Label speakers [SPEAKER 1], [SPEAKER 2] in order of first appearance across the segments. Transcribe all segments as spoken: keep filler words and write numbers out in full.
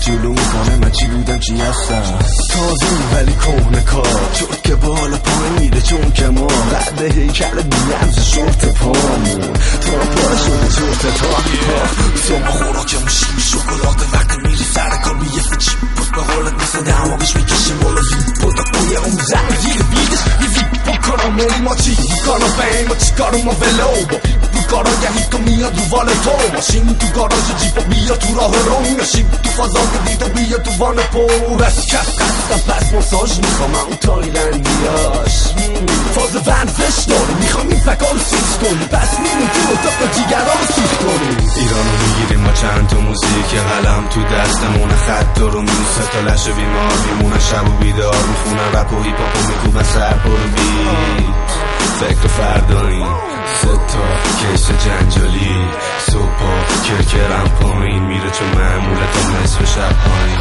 [SPEAKER 1] جلو میکنه من چی بودم چی هستم. تازه ولی کهنه کار چرت که بالا پایین میره چون که ما قد هیکل بیرمز شورت پامون تا پاره شده چورت تا صبح خوراکمون شیر شکلاته وقتی میری سر کار بیفته چی بود به حالت مثل دماغش میکشیم بالا ویپ و دقوی اون زن گیر بیدش یه ویپ با کاراملی ما چی کارا فهم و چی کارو ما ولو با رو کاراگهی تو میاد رو وال تو ماشین تو گاراژ جیپا بیا تو راه رو نشیم تو فضا دید و بیا تو وان پر از کف قصدم پس مساژ میخوام اون تایلندیاش فاز ونفش داره میخوام این فکا رو سیز کنی پس میریم تو اتاق با جیگرها رو سیز کنی. ایرانو میگیریم ما چند تا موزیک قلم تو دستمونه خط رو میوسه تا لش بیمار میمونن شب و بیدار میخونن رپ و هیپ هاپو میکوبن سر پر بیت فکر فردایی ستا کیس جنجالی صبح کرکرم پایین میره چون معموله تا نصف شب پایین.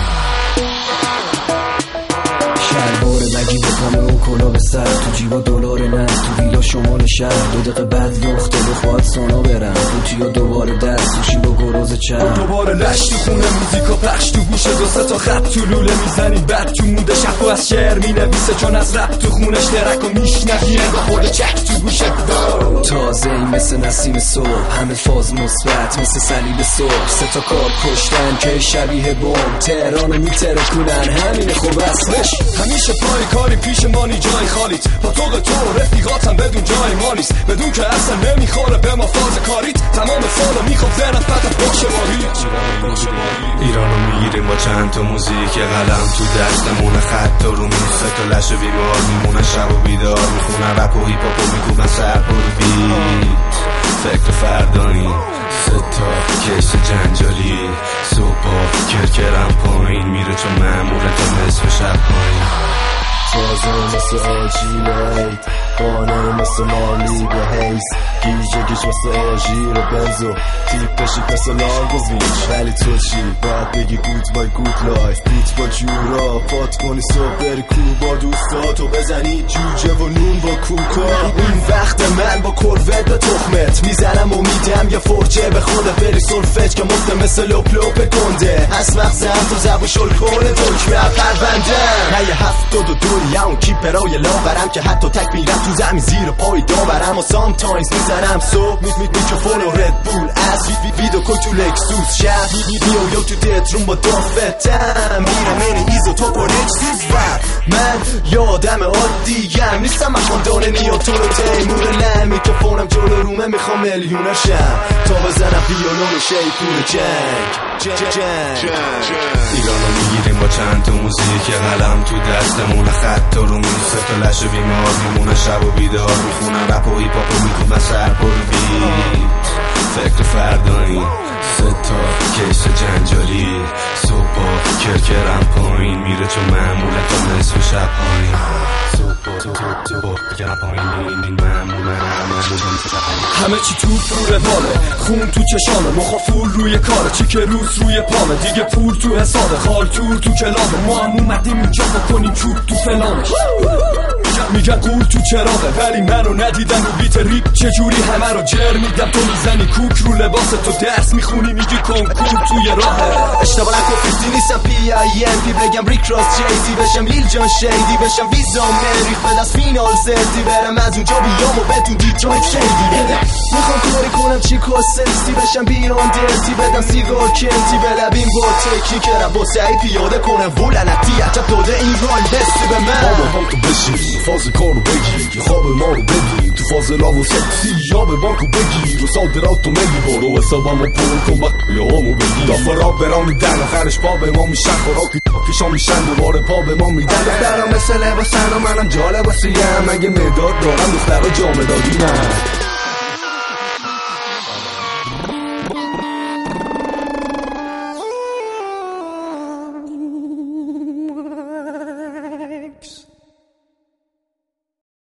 [SPEAKER 1] شلوار بگی به پامه و کلا به سر تو جیبا دلار نه تو ویلا شمال شهر دو دقیقه بعد لخته بخواد سانا برم بوتی و دوباره دست سوشی با گروز چرم دوباره لش تو خونه موزیکا پخش تو گوشه دو سه تا خط تو لوله میزنیم بعد تو موده شب و از شعر مینویسه چون از رپ تو خونش درک و میشنویه با خورده چک تو گوشه تازه این مثل نسیم صبح همه فاز مثبت مثل صلیب صبح سه تا کار کشتن که شبیه بمب تهرانو میتره کنن همین خوب اصلش همیشه پای کاری پیش مانی جای خالیت با توق تو رفیقاتم بدون جای ما نیست بدون که اصلا نمیخوره به ما فاز کاریت تمام سالا میخوام ذهنم فتح باشه ماهیت. ایرانو میگیریم با چند تا موزیک قلم تو دستمونه خط رو میسه تا لش بیمار میمونه شب و بیدار میخونن رپ و هیپ هاپو میکوبن سر پر بیت فکر فردایی ستا کیس جنجالی صبح کرکرم پایین میره چون معموله تا نصف شب پایین. تازه مثل آجیله قانه مثل مالی به حیث گیجه گیش مثل آژیر بنزو تیپ بشی پس لانگویج ولی تو چی باید بگی گود بای گود لایف بیت با جورا پات کنی صبح بری کو با دوستاتو بزنی جوجه و نون با کوکا این وقت من با کروت به تخمت میزنم و میدم یه فرچه به خودت بری سلفت که مفته مثل لپ لپ گنده از مغزم تو زبو شل کنه دکمه پروندم نه یه هفت دو دو دوری اون کیپرای لاورم که حتی تک میرم تو زمین زیر پای داورم و سام تاینز میزنم صبح میت میت میکروفون و رد بول از ویدو کل تو لکسوس شهر میو یو تو تترون با دافتم میرم این ایزو تو پر اکسیز من یادم عادیم نیستم من خاندان نیاتون و تیمور نه میکروفونم جلو رومه میخوام میلیونرشم تا بزنم بیانون و شیپور جنگ جنگ جنگ ایرانو میگیریم با چند تا موزیک قلم تو دستمونه خط رو میسه تا لش بیمار میمونه شب و بیدار میخونن رپ و هیپ هاپو میکوبن سر پر بیت فکر فردایی ستا کیس جنجالی صبح کرکرم پایین میره چون معموله تا نصف شب پایین همه چی تو رو رواله خون تو چشامه مخا فول روی کاره چی که روز روی پامه دیگه پول تو حسابه خال تور تو کلابه ما هم اومدیم اینجا بکنیم چوب تو فلانه میگن قول تو چراغه ولی منو ندیدن رو بیت ریپ چجوری همه رو جر میدم تو میزنی کوک رو لباس تو درس میخونی میگی کنکور توی راهه اشتباه نکن فیفتی نیستم پی آی ام پی بگم ریک راس جیزی بشم لیل جان شیدی بشم ویزا مریخ به دست فینال زدی برم از اونجا بیام و بهتون دیترویت شیدی میخوام کاری کنم چی کاسستی بشم بیان درتی بدم سیگار کنتی بلبیم با تکی که رو با سعی پیاده کنم ولنتی عجب داده این رال بستی به من
[SPEAKER 2] آبا هم تو بشی فاز کارو بگی یه خواب ما رو بگی تو فاز لاو و سکسی یا به بانکو بگی رو صادرات تو میگی برو حسابمو پر کن وقت یه همو بگی دافرا برا میدن آخرش پا به ما میشن خوراکی پیشا میشن دوباره پا به ما میدن دخترا مثل لباسن و منم جالب واسیم اگه مداد دارم دخترا جامدادی من